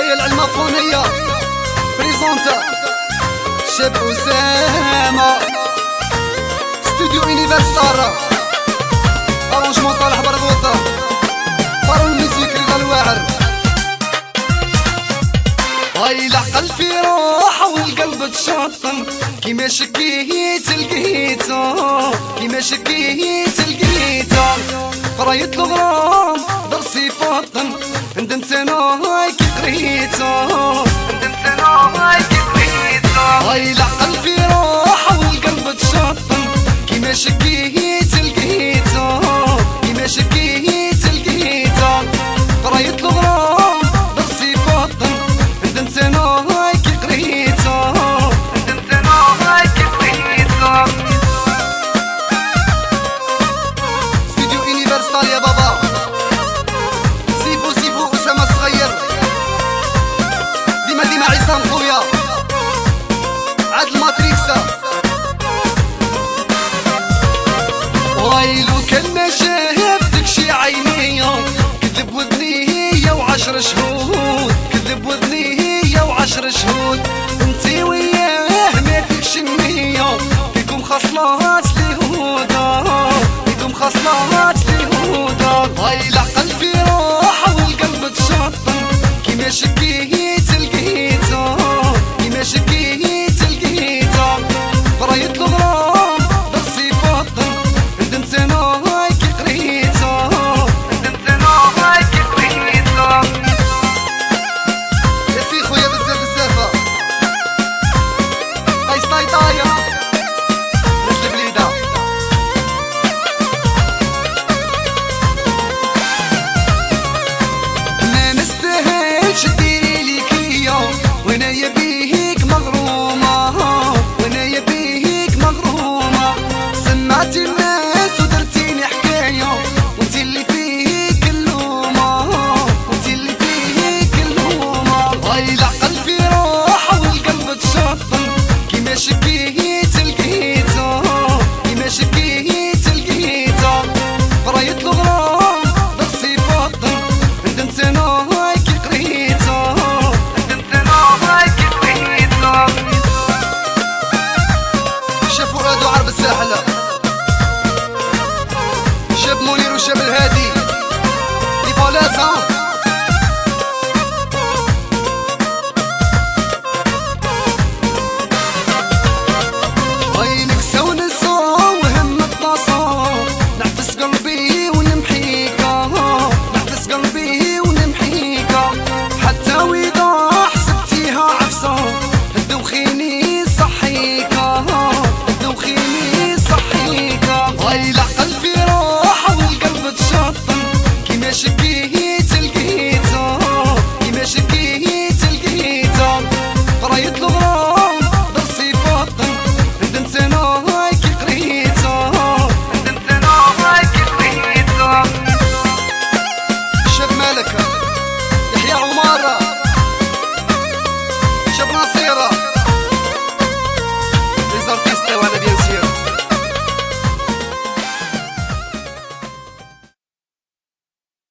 هي العلمة فونية بريزونتا شاب أسامة ستوديو يونيفرسال أرونجمون صالح برغوطة بارون الميوزيك رضا الواعر. هاي العقل في روحه والقلب تشطن كيما شكيت لقيته كيما شكيت لقيته قراية الغرام درسي فطن ندمت انا هاي كي قريته ندمت انا هاي كي قريته. هاي العقل في روحه والقلب تشطن كيما شكيت لقيته كيما شكيت لقيته قراية الغرام درسي فطن ندمت انا هاي كي قريته ندمت انا هاي كي قريته. ستوديو يونيفرسال يا بابا سيفو أسامة الصغير ديما عصام خويا عاد الماتريكسا. ويلو كان ما شافتك شي عينيا كذب وذنيا و10 شهور